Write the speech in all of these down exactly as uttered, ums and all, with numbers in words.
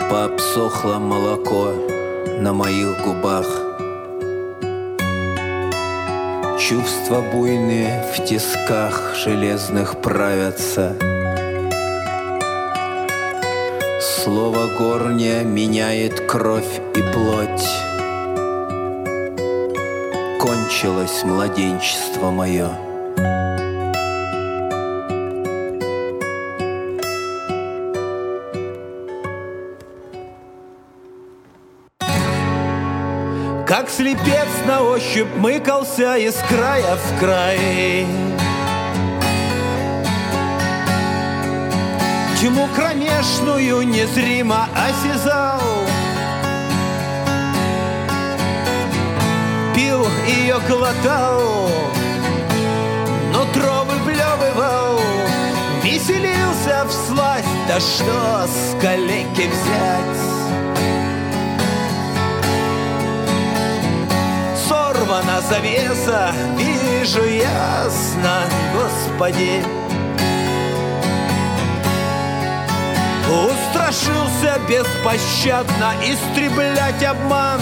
пообсохло молоко на моих губах. Чувства буйные в тисках железных правятся. Слово горнее меняет кровь и плоть. Кончилось младенчество мое. Как слепец на ощупь мыкался из края в край. Тьму кромешную незримо осязал, пил ее, глотал, нутро выблевывал, веселился всласть. Да что с калеки взять? Сорвана завеса, вижу ясно, Господи. Устрашился беспощадно истреблять обман.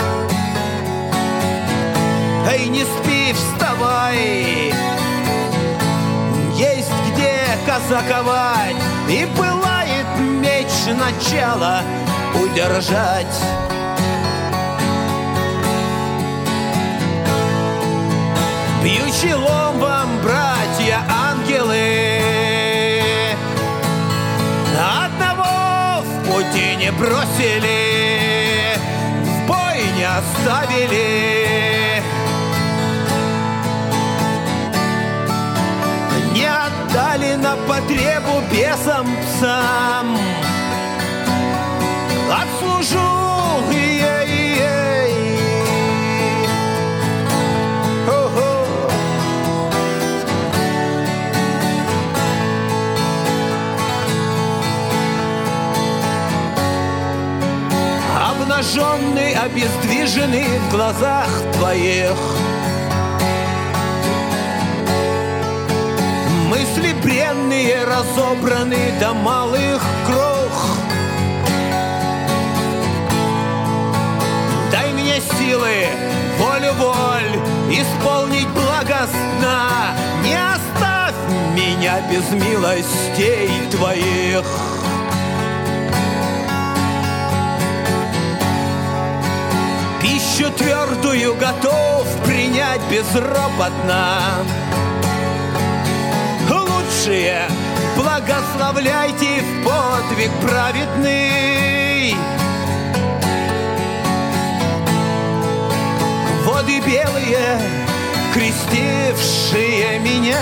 Эй, не спи, вставай, есть где казаковать, и пылает меч начала удержать. Бьючи лом вам, братья ангелы, одного в пути не бросили, в бой не оставили, не отдали на потребу бесам псам. Отслужу, ей-ей, обнаженный, обездвиженный в глазах твоих. Мысли бренные разобраны до малых крох. Дай мне силы, волю воль исполнить благостно. Не оставь меня без милостей твоих. Пищу твердую готов принять безропотно. Лучшие благословляйте в подвиг праведный. Воды белые, крестившие меня,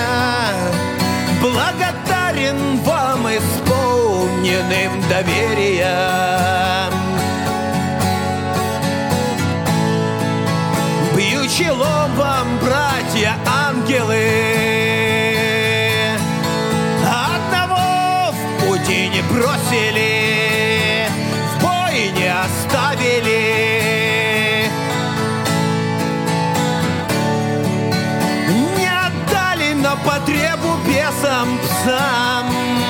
благодарен вам исполненным доверием. Бьючи лом вам, братья ангелы, одного в пути не бросили, в бой не оставили, не отдали на потребу бесам псам.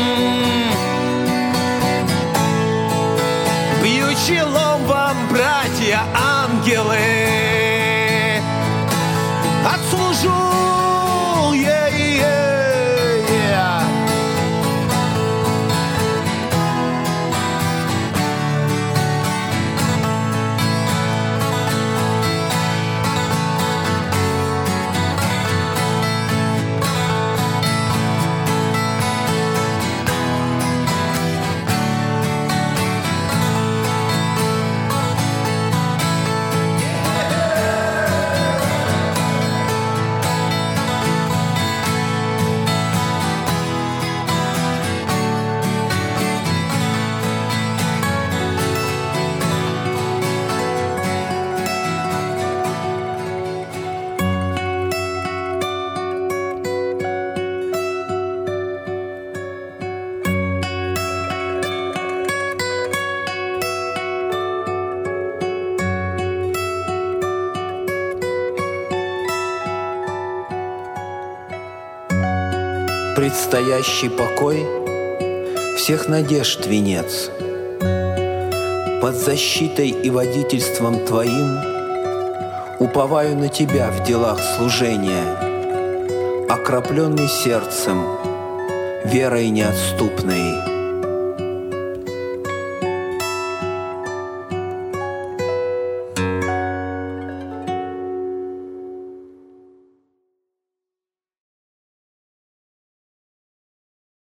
Бьючи лом вам, братья ангелы, отслужу, ей-ей. Предстоящий покой всех надежд венец. Под защитой и водительством Твоим уповаю на Тебя в делах служения, окропленный сердцем, верой неотступной.